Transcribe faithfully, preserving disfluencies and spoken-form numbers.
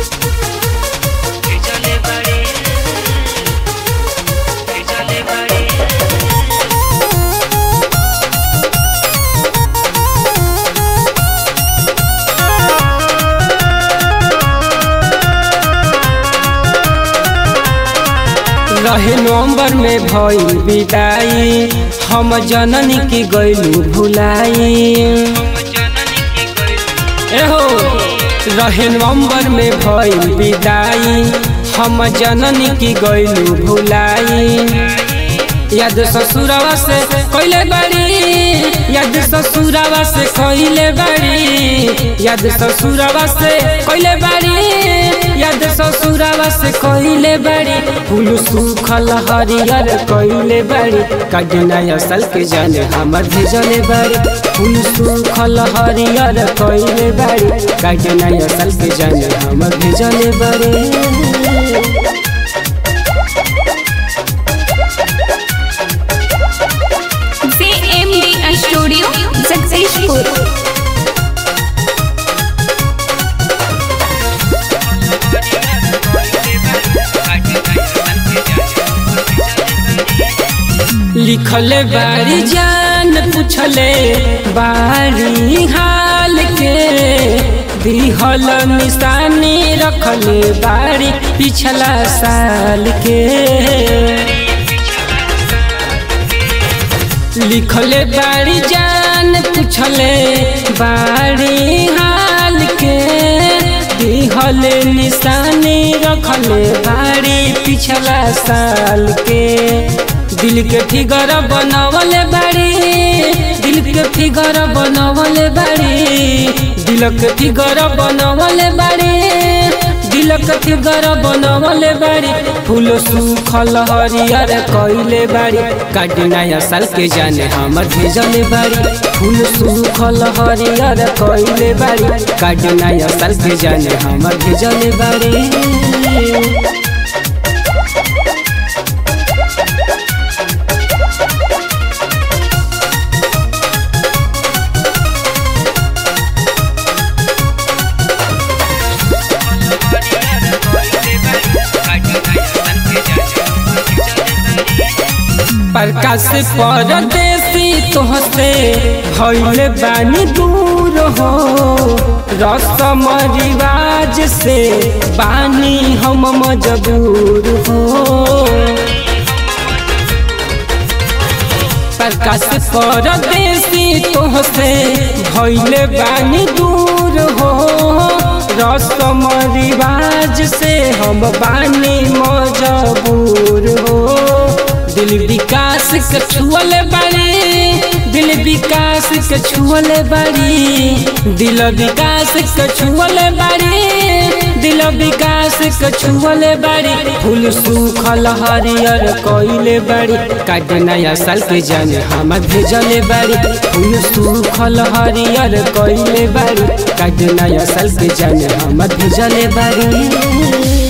रहे नवंबर में भइल विदाई, हम जननी की गइलू भुलाई। एहो रहे नवंबर में भइल विदाई, हम जननी की गइलू भुलाई। याद ससुरवा से कइले बाड़ी, याद ससुरवा से कइले बाड़ी, याद ससुरवा से कइले बाड़ी, याद ससुरवा से कइले बाड़ी। फूल सूखल हरियर कइले बाड़ी, काटना असल के जाने हमर भेजले बाड़ी। फूल सूखल हरियर कइले बाड़ी, काटना असल के जाने हमर भेजले बाड़ी। स्टूडियो जगदीशपुर। लिखले बारी जान पूछले बारी हाल के, दिहल निशानी रखले बारी पिछला साल के। लिखले बारी जान पूछले बारी हाल के, दिहल निशानी रखले बारी पिछला साल के। दिल के फिगर बनवले बाड़ी, दिल के फिगर बनवले बाड़ी, दिल के फिगर बनवले बाड़ी, दिल के फिगर बनवले बाड़ी। फूल सूखल हरियर कइले बाड़ी, काटना असल के जाने हमर भेजले बाड़ी। फूल सूखल हरियर कइले बाड़ी, काटना असल के जाने हमर भेजले बाड़ी। प्रकाश परदेसी तोहसे भइले बानी दूर हो, रस्म रिवाज से बानी हम मजबूर हो। प्रकाश परदेसी तोहसे भइले बानी दूर हो, रस्म रिवाज से हम बानी मजबूर हो। दिल विकास के छुअले बाड़ी, दिल विकास के छुअले बाड़ी, दिल विकास के छुअले बाड़ी, दिल विकास के छुअले बाड़ी। फूल सूखल हरियर कइले बाड़ी, काटना असल के जाने हमर भेजले बाड़ी। फूल सूखल हरियर कइले बाड़ी, काटना असल के जाने हमर भेजले बाड़ी।